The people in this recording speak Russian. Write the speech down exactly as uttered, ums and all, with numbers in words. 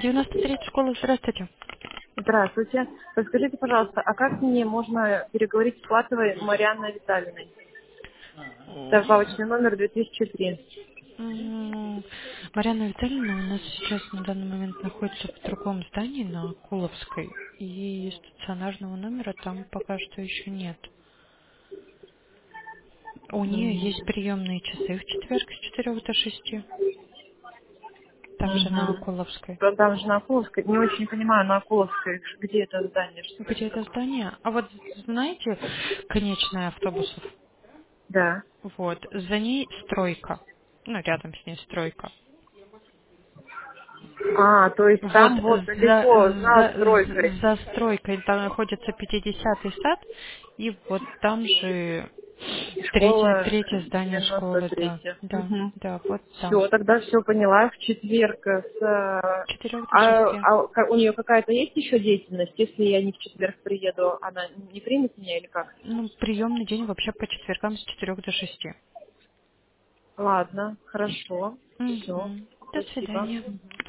девяносто третья школа, здравствуйте. Здравствуйте. Подскажите, пожалуйста, а как мне можно переговорить с Платовой Марианной Витальевной? Добавочный номер две тысячи три. М, Марьяна Витальевна у нас сейчас на данный момент находится в другом здании на Куловской, и стационарного номера там пока что еще нет. У нее Мгм. есть приемные часы в четверг с четырёх до шести, там же на Мгм. Куловской. Да, там же на Акуловской. Не очень понимаю, на Акуловской, где это здание, что это Где это такое? здание? А вот знаете, конечная автобусов? Да. Вот, за ней стройка. Ну, рядом с ней стройка. А, то есть Вот там вот за, далеко, за за, стройкой. за стройкой там находится пятидесятый сад, и вот там же И третье, школа третье здание девяносто школы, да, третья. да, Угу. да, вот там. Все, тогда все поняла. В четверг э, с... э, С четырех до А, шести. а ка- у нее какая-то есть еще деятельность? Если я не в четверг приеду, она не примет меня или как? Ну, приемный день вообще по четвергам с четырех до шести. Ладно, хорошо. Все. Мгм. До Спасибо. свидания.